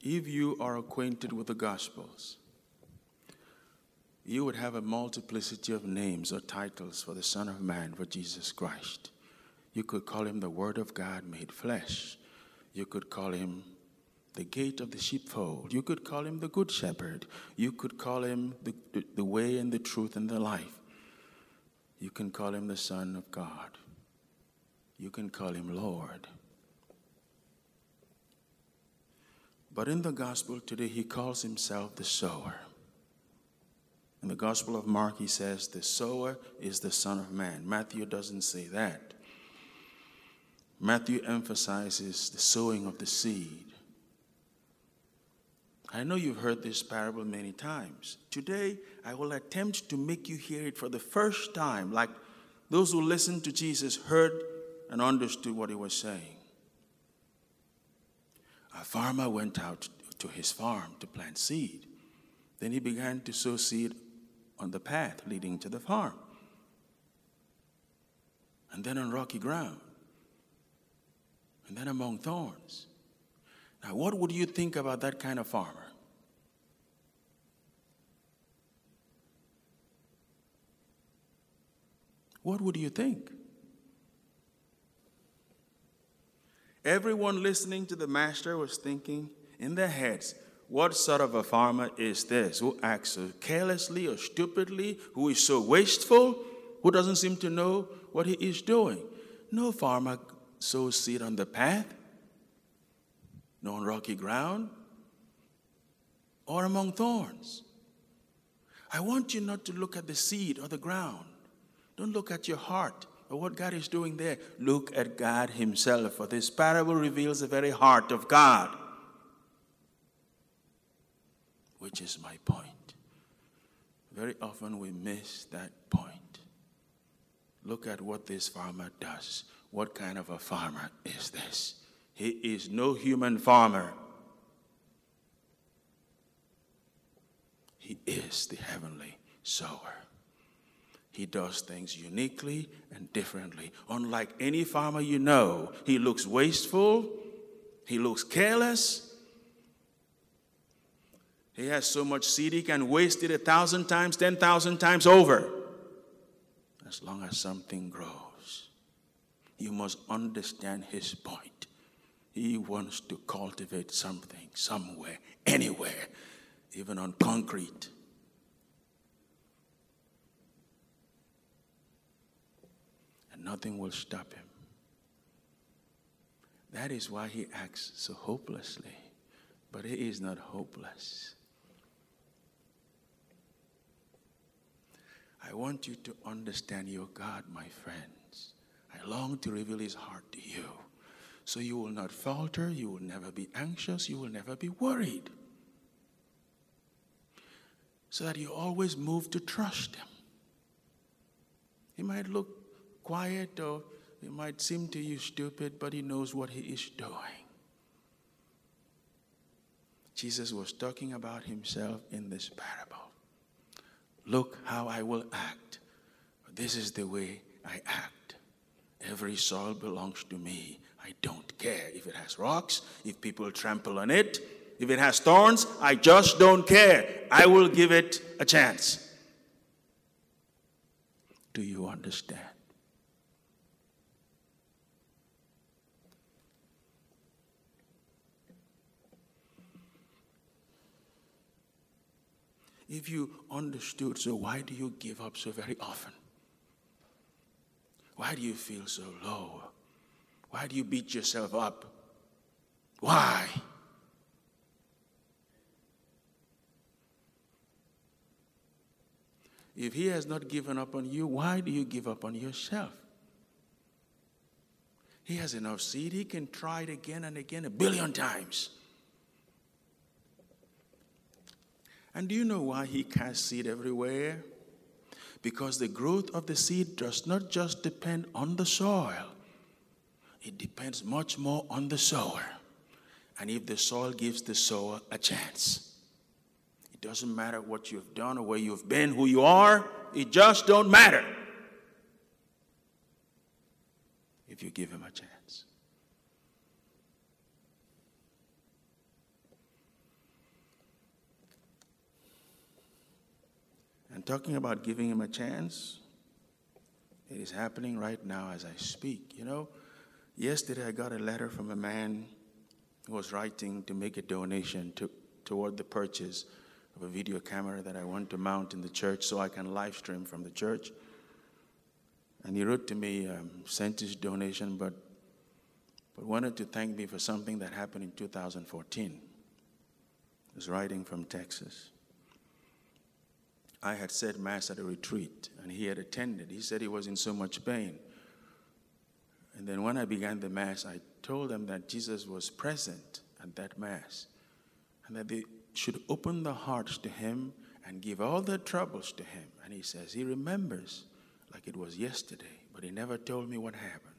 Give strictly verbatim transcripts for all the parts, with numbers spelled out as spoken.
If you are acquainted with the Gospels, you would have a multiplicity of names or titles for the Son of Man, for Jesus Christ. You could call him the Word of God made flesh. You could call him the gate of the sheepfold. You could call him the Good Shepherd. You could call him the, the, the way and the truth and the life. You can call him the Son of God. You can call him Lord. But in the gospel today, he calls himself the sower. In the Gospel of Mark, he says, the sower is the Son of Man. Matthew doesn't say that. Matthew emphasizes the sowing of the seed. I know you've heard this parable many times. Today, I will attempt to make you hear it for the first time, like those who listened to Jesus heard and understood what he was saying. A farmer went out to his farm to plant seed. Then he began to sow seed on the path leading to the farm, and then on rocky ground, and then among thorns. Now, what would you think about that kind of farmer? What would you think? Everyone listening to the master was thinking in their heads, what sort of a farmer is this who acts so carelessly or stupidly, who is so wasteful, who doesn't seem to know what he is doing? No farmer sows seed on the path, nor on rocky ground, or among thorns. I want you not to look at the seed or the ground. Don't look at your heart or what God is doing there. Look at God himself, for this parable reveals the very heart of God. Which is my point. Very often we miss that point. Look at what this farmer does. What kind of a farmer is this? He is no human farmer. He is the heavenly sower. He does things uniquely and differently. Unlike any farmer you know, he looks wasteful. He looks careless. He has so much seed he can waste it a thousand times, ten thousand times over. As long as something grows. You must understand his point. He wants to cultivate something, somewhere, anywhere, even on concrete. And nothing will stop him. That is why he acts so hopelessly. But he is not hopeless. I want you to understand your God, my friends. I long to reveal his heart to you. So you will not falter, you will never be anxious, you will never be worried. So that you always move to trust him. He might look quiet or it might seem to you stupid, but he knows what he is doing. Jesus was talking about himself in this parable. Look how I will act. This is the way I act. Every soil belongs to me. I don't care if it has rocks, if people trample on it. If it has thorns, I just don't care. I will give it a chance. Do you understand? If you understood, so why do you give up so very often? Why do you feel so low? Why do you beat yourself up? Why? If he has not given up on you, why do you give up on yourself? He has enough seed. He can try it again and again, a billion times. And do you know why he casts seed everywhere? Because the growth of the seed does not just depend on the soil. It depends much more on the sower. And if the soil gives the sower a chance. It doesn't matter what you've done or where you've been, who you are. It just don't matter. If you give him a chance. And talking about giving him a chance, it is happening right now as I speak. You know, yesterday I got a letter from a man who was writing to make a donation to, toward the purchase of a video camera that I want to mount in the church so I can live stream from the church. And he wrote to me, um, sent his donation, but, but wanted to thank me for something that happened in two thousand fourteen. He was writing from Texas. I had said Mass at a retreat, and he had attended. He said he was in so much pain. And then when I began the Mass, I told them that Jesus was present at that Mass, and that they should open their hearts to him and give all their troubles to him. And he says he remembers like it was yesterday, but he never told me what happened.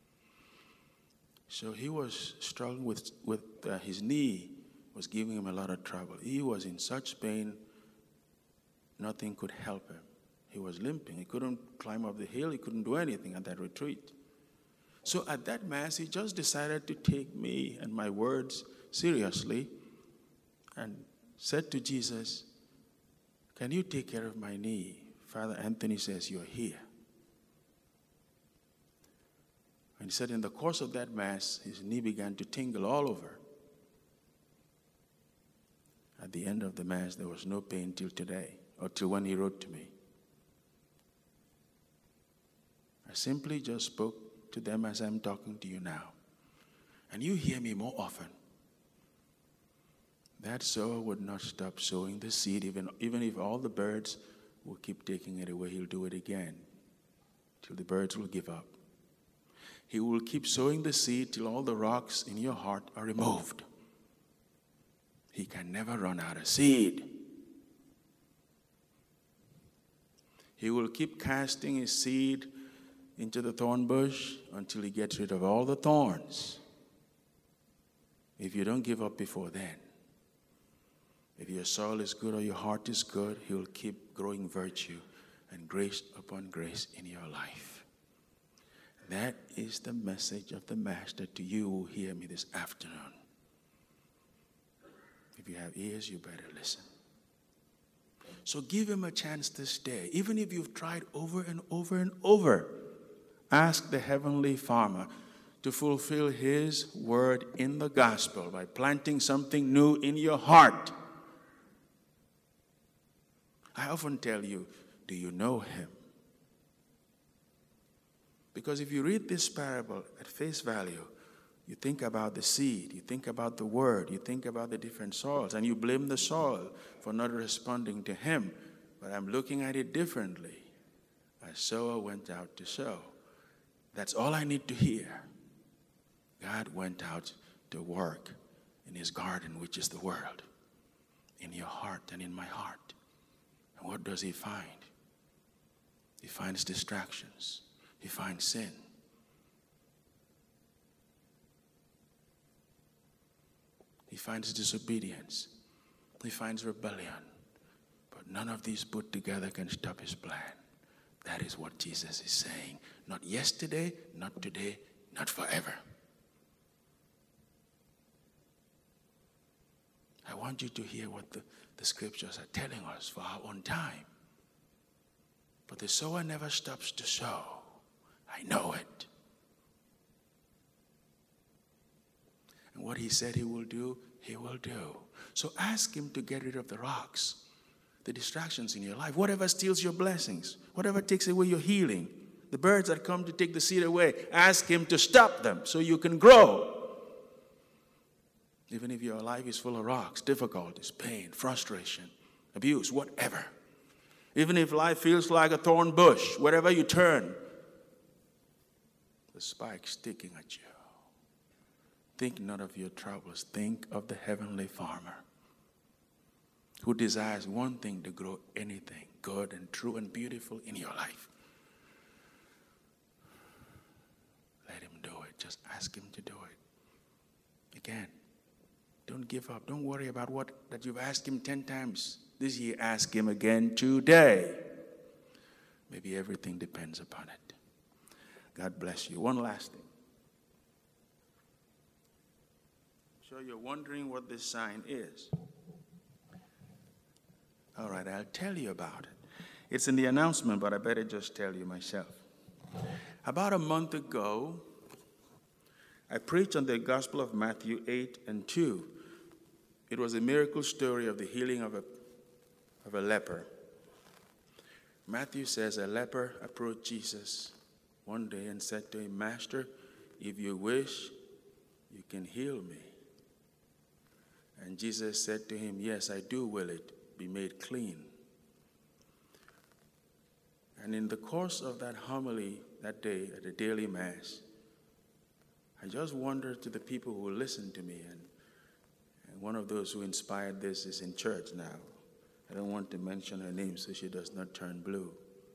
So he was struggling with, with uh, his knee was giving him a lot of trouble. He was in such pain, nothing could help him. He was limping. He couldn't climb up the hill. He couldn't do anything at that retreat. So at that Mass, he just decided to take me and my words seriously and said to Jesus, can you take care of my knee? Father Anthony says, you're here. And he said in the course of that Mass, his knee began to tingle all over. At the end of the Mass, there was no pain till today, or till when he wrote to me. I simply just spoke to them as I'm talking to you now. And you hear me more often. That sower would not stop sowing the seed, even, even if all the birds will keep taking it away, he'll do it again, till the birds will give up. He will keep sowing the seed till all the rocks in your heart are removed. He can never run out of seed. He will keep casting his seed into the thorn bush until he gets rid of all the thorns. If you don't give up before then, if your soil is good or your heart is good, he will keep growing virtue and grace upon grace in your life. That is the message of the Master to you who hear me this afternoon. If you have ears, you better listen. So give him a chance this day. Even if you've tried over and over and over, ask the Heavenly Farmer to fulfill his word in the gospel by planting something new in your heart. I often tell you, do you know him? Because if you read this parable at face value, you think about the seed, you think about the word, you think about the different soils, and you blame the soil for not responding to him. But I'm looking at it differently. A sower went out to sow. That's all I need to hear. God went out to work in his garden, which is the world, in your heart and in my heart. And what does he find? He finds distractions. He finds sin. He finds disobedience. He finds rebellion. But none of these put together can stop his plan. That is what Jesus is saying. Not yesterday, not today, not forever. I want you to hear what the, the scriptures are telling us for our own time. But the sower never stops to sow. I know it. And what he said he will do, he will do. So ask him to get rid of the rocks, the distractions in your life, whatever steals your blessings, whatever takes away your healing, the birds that come to take the seed away. Ask him to stop them so you can grow. Even if your life is full of rocks, difficulties, pain, frustration, abuse, whatever. Even if life feels like a thorn bush, wherever you turn, the spike sticking at you. Think not of your troubles. Think of the Heavenly Farmer who desires one thing, to grow anything good and true and beautiful in your life. Let him do it. Just ask him to do it. Again, don't give up. Don't worry about what that you've asked him ten times. This year, ask him again today. Maybe everything depends upon it. God bless you. One last thing. I'm sure you're wondering what this sign is. All right, I'll tell you about it. It's in the announcement, but I better just tell you myself. About a month ago, I preached on the Gospel of Matthew eight and two. It was a miracle story of the healing of a, of a leper. Matthew says a leper approached Jesus one day and said to him, "Master, if you wish, you can heal me." And Jesus said to him, "Yes, I do will it. Be made clean." And in the course of that homily that day at the daily mass, I just wondered to the people who listened to me, and, and one of those who inspired this is in church now. I don't want to mention her name so she does not turn blue.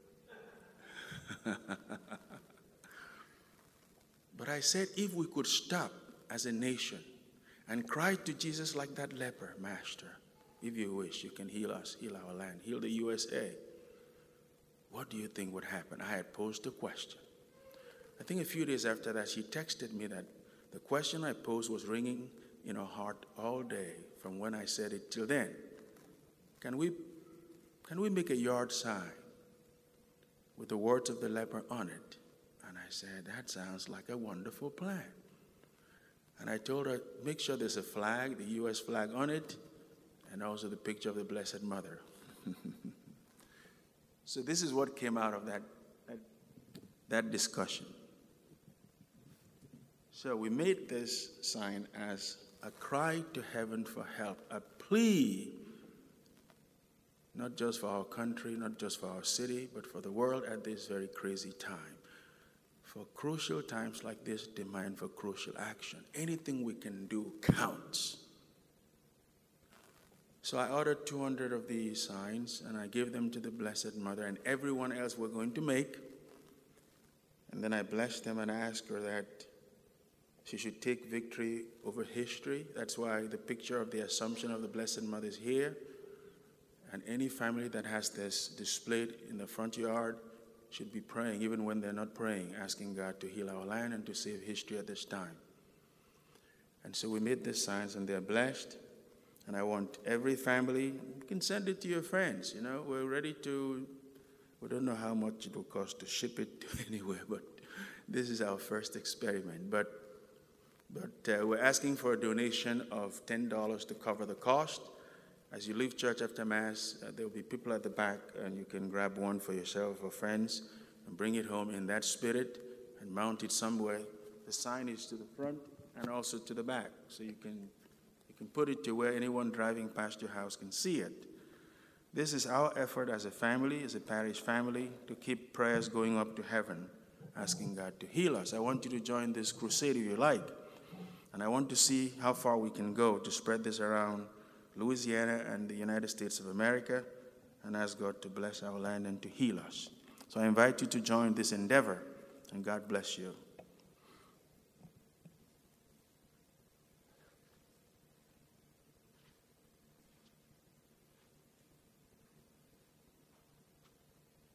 But I said, if we could stop as a nation and cry to Jesus like that leper, "Master, if you wish, you can heal us, heal our land, heal the U S A." What do you think would happen? I had posed a question. I think a few days after that, she texted me that the question I posed was ringing in her heart all day from when I said it till then. Can we, can we make a yard sign with the words of the leper on it? And I said, that sounds like a wonderful plan. And I told her, make sure there's a flag, the U S flag on it, and also the picture of the Blessed Mother. So this is what came out of that, that, that discussion. So we made this sign as a cry to heaven for help, a plea, not just for our country, not just for our city, but for the world at this very crazy time. For crucial times like this demand for crucial action. Anything we can do counts. So I ordered two hundred of these signs, and I gave them to the Blessed Mother and everyone else we're going to make. And then I blessed them and asked her that she should take victory over history. That's why the picture of the Assumption of the Blessed Mother is here. And any family that has this displayed in the front yard should be praying, even when they're not praying, asking God to heal our land and to save history at this time. And so we made these signs, and they're blessed. And I want every family, you can send it to your friends. You know, we're ready to, we don't know how much it will cost to ship it to anywhere, but this is our first experiment. But, but uh, we're asking for a donation of ten dollars to cover the cost. As you leave church after Mass, uh, there will be people at the back, and you can grab one for yourself or friends and bring it home in that spirit and mount it somewhere. The sign is to the front and also to the back, so you can You can put it to where anyone driving past your house can see it. This is our effort as a family, as a parish family, to keep prayers going up to heaven, asking God to heal us. I want you to join this crusade if you like. And I want to see how far we can go to spread this around Louisiana and the United States of America, and ask God to bless our land and to heal us. So I invite you to join this endeavor, and God bless you.